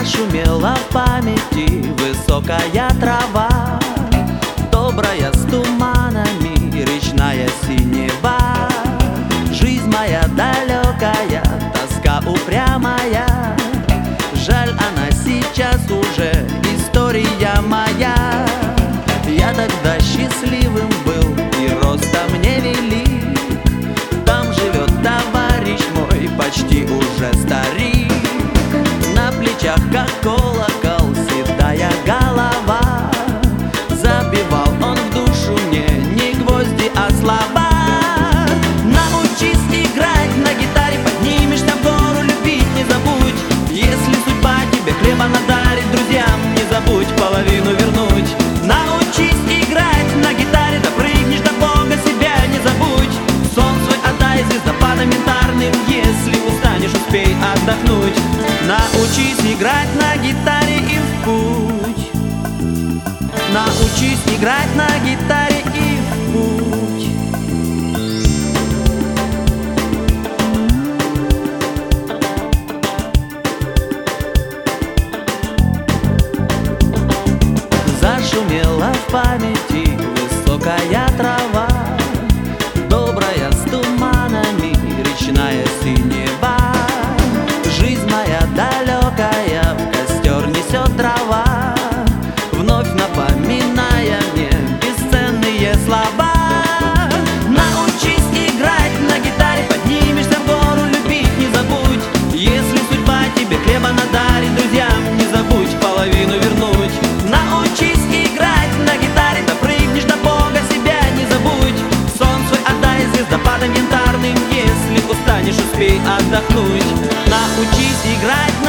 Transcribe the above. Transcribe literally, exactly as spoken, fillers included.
Зашумела в памяти высокая трава, добрая с туманами речная синева. Жизнь моя далекая, тоска упрямая, жаль, она сейчас уже история моя. Я тогда счастливым был и ростом невелик, там живет товарищ мой, почти уже старик. На плечах, как колокол, седая голова, забивал он в душу мне не гвозди, а слова. Научись играть на гитаре, поднимешься в гору, любить не забудь. Если судьба тебе хлеба надарит, друзьям не забудь половину вернуть. Научись играть на гитаре, допрыгнешь до Бога, себя не забудь. Сон свой отдай звездопадом янтарным, если устанешь, успей отдохнуть. Научись играть на гитаре и в путь. Научись играть на гитаре и в путь. Зашумела в памяти высокая трава, добрая с туманами речная синева. Жизнь моя далекая в костер несет дрова, вновь напоминая мне бесценные слова. Научись играть на гитаре, поднимешься в гору, любить не забудь. Если судьба тебе хлеба надарит, друзьям не забудь половину вернуть. Научись играть на гитаре, допрыгнешь до Бога, себя не забудь. Сон свой отдай звездопадом янтарным, если устанешь, успей отдохнуть. Научись играть